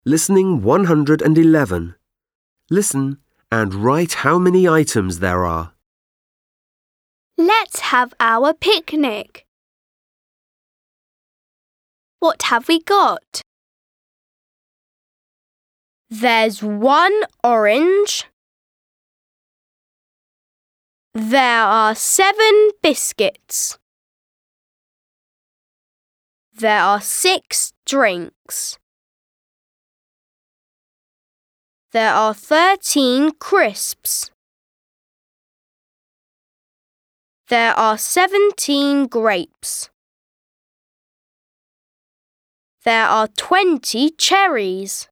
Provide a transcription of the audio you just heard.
Listening 111. Listen and write how many items there are. Let's have our picnic. What have we got? There's 1 orange. There are 7 biscuits. There are 6 drinks. There are 13 crisps. There are 17 grapes. There are 20 cherries.